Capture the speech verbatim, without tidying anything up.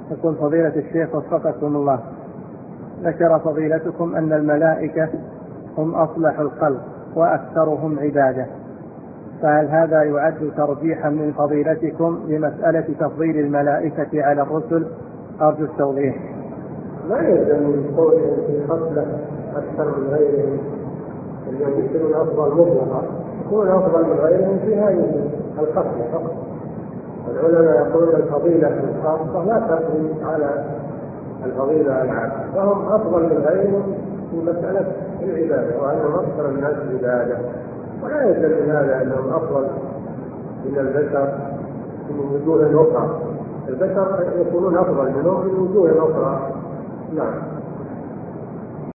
يقول فضيلة الشيخ وفقكم الله، ذكر فضيلتكم أن الملائكة هم أصلح الخلق وأكثرهم عبادة، فهل هذا يعد ترجيحا من فضيلتكم لمسألة تفضيل الملائكة على الرسل؟ أرجو التوضيح. لا يلزم من قولهم في خصلة أكثر من غيرهم الذين يكونون أفضل مطلقا، يكون أفضل من غيرهم في هذه الخصلة فقط. العلماء يقولون الفضيلة الخاصة لا تقضي على الفضيلة العامة، فهم أفضل من غيرهم في مسألة العبادة وأنهم أكثر الناس عبادة، ولا يلزم من هذا أنهم أفضل من البشر من وجوه أخرى. البشر يكونون أفضل منهم من وجوه أخرى. نعم.